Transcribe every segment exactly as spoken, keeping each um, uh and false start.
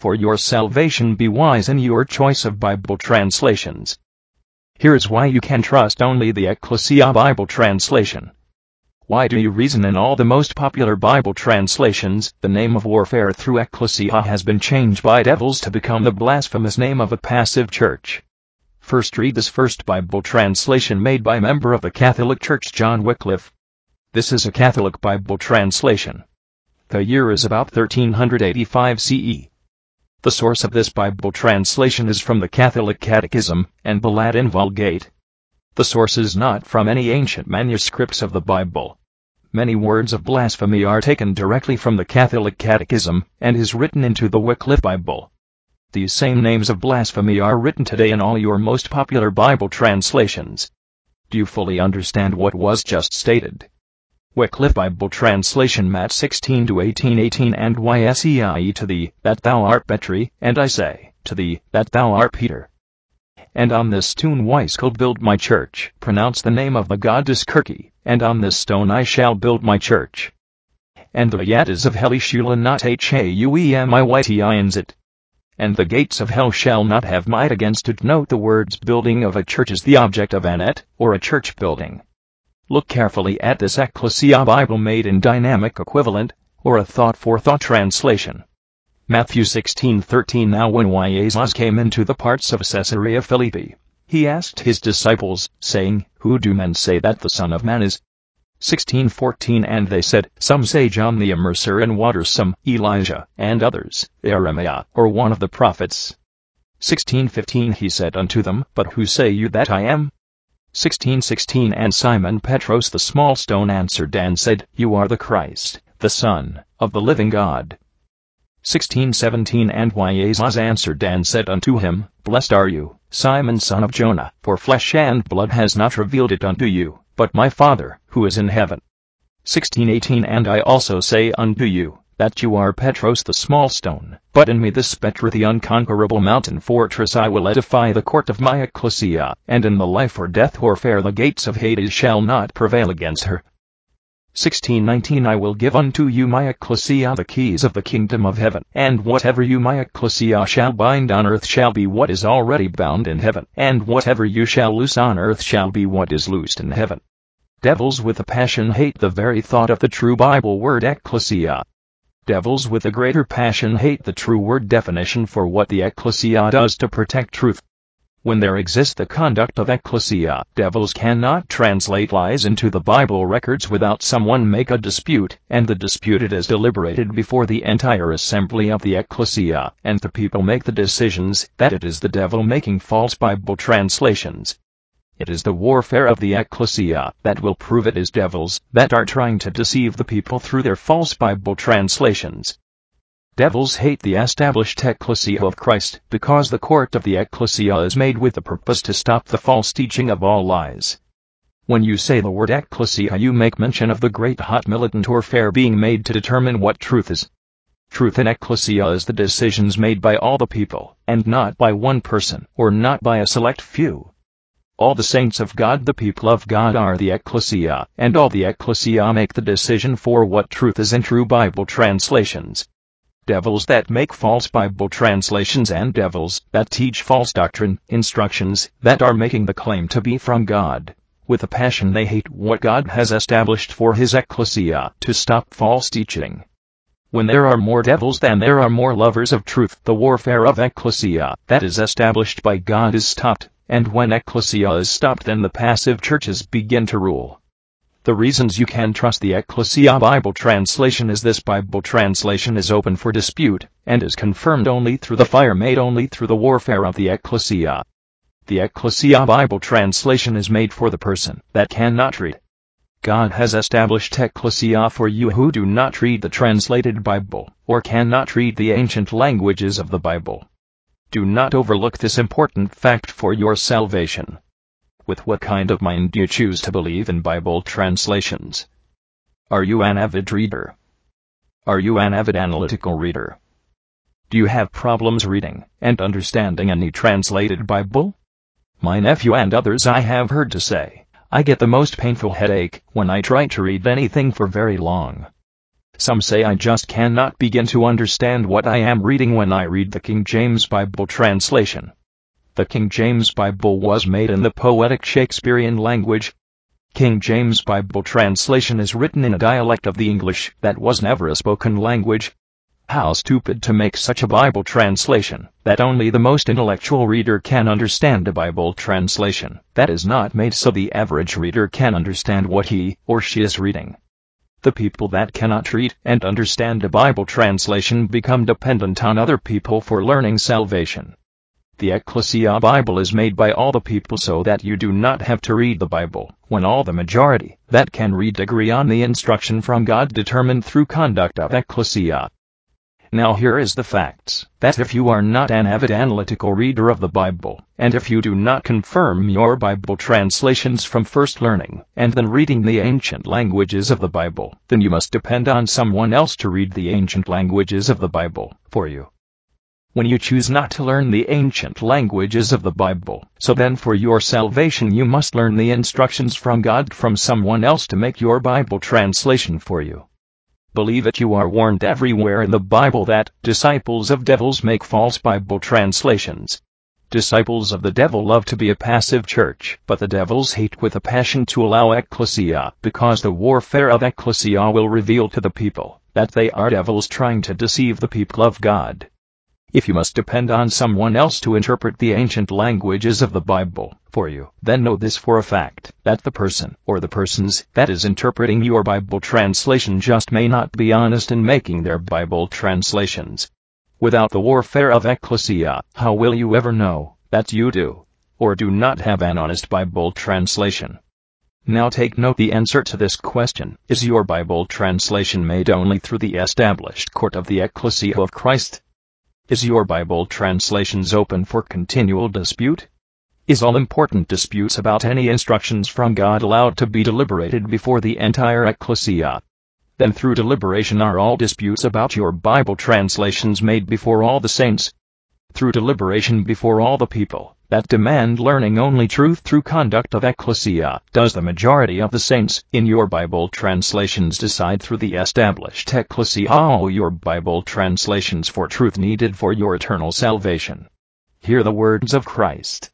for your salvation, be wise in your choice of Bible translations. Here is why you can trust only the Ecclesia Bible translation. Why do you reason in all the most popular Bible translations, the name of warfare through Ecclesia has been changed by devils to become the blasphemous name of a passive church? First, read this first Bible translation made by member of the Catholic Church John Wycliffe. This is a Catholic Bible translation. The year is about thirteen eighty-five C E. The source of this Bible translation is from the Catholic Catechism and the Latin Vulgate. The source is not from any ancient manuscripts of the Bible. Many words of blasphemy are taken directly from the Catholic Catechism and is written into the Wycliffe Bible. These same names of blasphemy are written today in all your most popular Bible translations. Do you fully understand what was just stated? Wycliffe Bible Translation Matt sixteen to eighteen eighteen and Y S E I E to thee, that thou art Petri, and I say, to thee, that thou art Peter. And on this stone I shall build my church, pronounce the name of the goddess Kirke, and on this stone I shall build my church. And the gates of hell shall not haumight it. And the gates of hell shall not have might against it. Note the words building of a church is the object of an et, or a church building. Look carefully at this Ecclesia Bible made in dynamic equivalent, or a thought-for-thought translation. Matthew sixteen thirteen. Now when Jesus came into the parts of Caesarea Philippi, he asked his disciples, saying, Who do men say that the Son of Man is? sixteen fourteen. And they said, Some say John the Immerser in water, some Elijah, and others, Jeremiah, or one of the prophets. sixteen fifteen. He said unto them, But who say you that I am? sixteen sixteen. And Simon Petros the small stone answered and said, You are the Christ, the Son of the living God. sixteen seventeen. And Jesus answered and said unto him, Blessed are you, Simon son of Jonah, for flesh and blood has not revealed it unto you, but my Father, who is in heaven. sixteen eighteen. And I also say unto you, that you are Petros the small stone, but in me this Petra the unconquerable mountain fortress I will edify the court of my Ecclesia, and in the life or death warfare the gates of Hades shall not prevail against her. sixteen nineteen. I will give unto you my Ecclesia the keys of the kingdom of heaven, and whatever you my Ecclesia shall bind on earth shall be what is already bound in heaven, and whatever you shall loose on earth shall be what is loosed in heaven. Devils with a passion hate the very thought of the true Bible word Ecclesia. Devils with a greater passion hate the true word definition for what the Ecclesia does to protect truth. When there exists the conduct of Ecclesia, devils cannot translate lies into the Bible records without someone make a dispute, and the disputed is deliberated before the entire assembly of the Ecclesia, and the people make the decisions that it is the devil making false Bible translations. It is the warfare of the Ecclesia that will prove it is devils that are trying to deceive the people through their false Bible translations. Devils hate the established Ecclesia of Christ because the court of the Ecclesia is made with the purpose to stop the false teaching of all lies. When you say the word Ecclesia, you make mention of the great hot militant warfare being made to determine what truth is. Truth in Ecclesia is the decisions made by all the people, and not by one person, or not by a select few. All the saints of God, the people of God, are the Ecclesia, and all the Ecclesia make the decision for what truth is in true Bible translations. Devils that make false Bible translations and devils that teach false doctrine, instructions that are making the claim to be from God. With a passion they hate what God has established for His Ecclesia to stop false teaching. When there are more devils than there are more lovers of truth, the warfare of Ecclesia that is established by God is stopped, and when Ecclesia is stopped, then the passive churches begin to rule. The reasons you can trust the Ecclesia Bible translation is this: Bible translation is open for dispute, and is confirmed only through the fire made only through the warfare of the Ecclesia. The Ecclesia Bible translation is made for the person that cannot read. God has established Ecclesia for you who do not read the translated Bible, or cannot read the ancient languages of the Bible. Do not overlook this important fact for your salvation. With what kind of mind do you choose to believe in Bible translations? Are you an avid reader? Are you an avid analytical reader? Do you have problems reading and understanding any translated Bible? My nephew and others I have heard to say, I get the most painful headache when I try to read anything for very long. Some say I just cannot begin to understand what I am reading when I read the King James Bible translation. The King James Bible was made in the poetic Shakespearean language. King James Bible translation is written in a dialect of the English that was never a spoken language. How stupid to make such a Bible translation that only the most intellectual reader can understand a Bible translation that is not made so the average reader can understand what he or she is reading. The people that cannot read and understand a Bible translation become dependent on other people for learning salvation. The Ecclesia Bible is made by all the people so that you do not have to read the Bible, when all the majority that can read agree on the instruction from God determined through conduct of Ecclesia. Now here is the facts, that if you are not an avid analytical reader of the Bible, and if you do not confirm your Bible translations from first learning and then reading the ancient languages of the Bible, then you must depend on someone else to read the ancient languages of the Bible for you. When you choose not to learn the ancient languages of the Bible, so then for your salvation you must learn the instructions from God from someone else to make your Bible translation for you. Believe it, you are warned everywhere in the Bible that disciples of devils make false Bible translations. Disciples of the devil love to be a passive church, but the devils hate with a passion to allow ecclesia, because the warfare of ecclesia will reveal to the people that they are devils trying to deceive the people of God. If you must depend on someone else to interpret the ancient languages of the Bible for you, then know this for a fact, that the person or the persons that is interpreting your Bible translation just may not be honest in making their Bible translations. Without the warfare of ecclesia, how will you ever know that you do or do not have an honest Bible translation? Now take note, the answer to this question: is your Bible translation made only through the established court of the Ecclesia of Christ? Is your Bible translations open for continual dispute? Is all important disputes about any instructions from God allowed to be deliberated before the entire ecclesia? Then through deliberation are all disputes about your Bible translations made before all the saints? Through deliberation before all the people that demand learning only truth through conduct of ecclesia, does the majority of the saints in your Bible translations decide through the established ecclesia all your Bible translations for truth needed for your eternal salvation? Hear the words of Christ.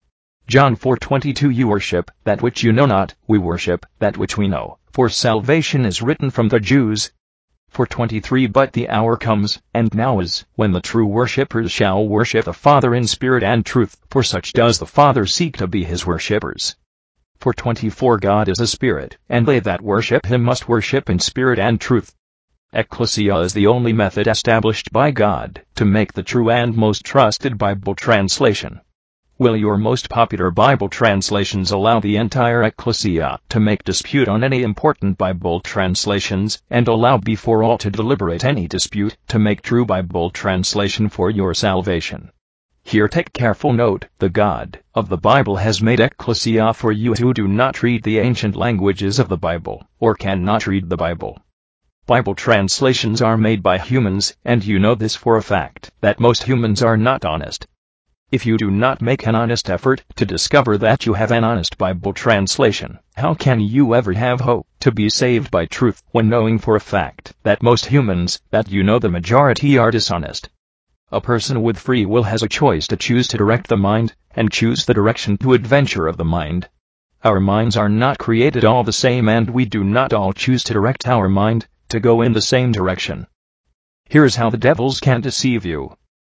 John four twenty-two, you worship that which you know not, we worship that which we know, for salvation is written from the Jews. four twenty-three, but the hour comes, and now is, when the true worshippers shall worship the Father in spirit and truth, for such does the Father seek to be his worshippers. four twenty-four, God is a spirit, and they that worship him must worship in spirit and truth. Ecclesia is the only method established by God to make the true and most trusted Bible translation. Will your most popular Bible translations allow the entire ecclesia to make dispute on any important Bible translations, and allow before all to deliberate any dispute to make true Bible translation for your salvation? Here take careful note, the God of the Bible has made ecclesia for you who do not read the ancient languages of the Bible, or cannot read the Bible. Bible translations are made by humans, and you know this for a fact, that most humans are not honest. If you do not make an honest effort to discover that you have an honest Bible translation, how can you ever have hope to be saved by truth when knowing for a fact that most humans that you know the majority are dishonest? A person with free will has a choice to choose to direct the mind, and choose the direction to adventure of the mind. Our minds are not created all the same, and we do not all choose to direct our mind to go in the same direction. Here is how the devils can deceive you.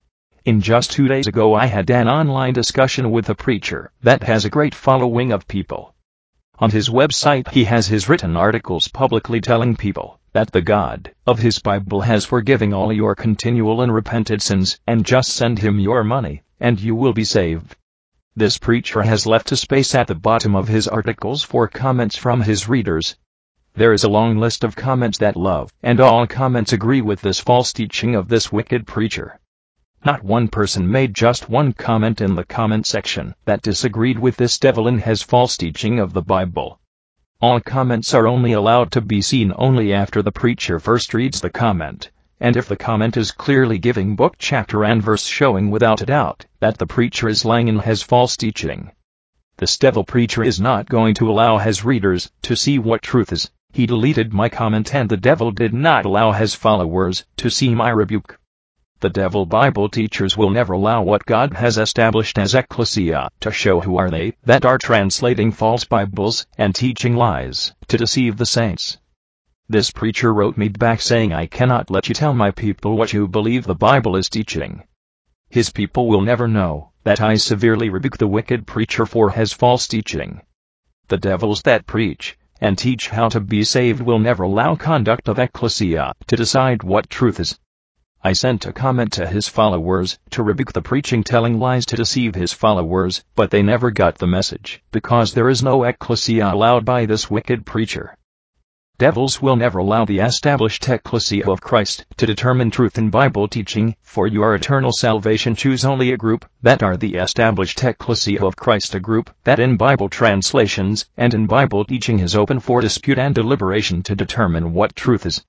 In just two days ago I had an online discussion with a preacher that has a great following of people. On his website he has his written articles publicly telling people that the God of his Bible has forgiven all your continual and repented sins, and just send him your money, and you will be saved. This preacher has left a space at the bottom of his articles for comments from his readers. There is a long list of comments that love, and all comments agree with this false teaching of this wicked preacher. Not one person made just one comment in the comment section that disagreed with this devil and his false teaching of the Bible. All comments are only allowed to be seen only after the preacher first reads the comment, and if the comment is clearly giving book, chapter and verse showing without a doubt that the preacher is lying in his false teaching. This devil preacher is not going to allow his readers to see what truth is. He deleted my comment, and the devil did not allow his followers to see my rebuke. The devil Bible teachers will never allow what God has established as ecclesia to show who are they that are translating false Bibles and teaching lies to deceive the saints. This preacher wrote me back saying, I cannot let you tell my people what you believe the Bible is teaching. His people will never know that I severely rebuke the wicked preacher for his false teaching. The devils that preach and teach how to be saved will never allow conduct of ecclesia to decide what truth is. I sent a comment to his followers to rebuke the preaching telling lies to deceive his followers, but they never got the message because there is no ecclesia allowed by this wicked preacher. Devils will never allow the established ecclesia of Christ to determine truth in Bible teaching. For your eternal salvation, choose only a group that are the established ecclesia of Christ, a group that in Bible translations and in Bible teaching is open for dispute and deliberation to determine what truth is.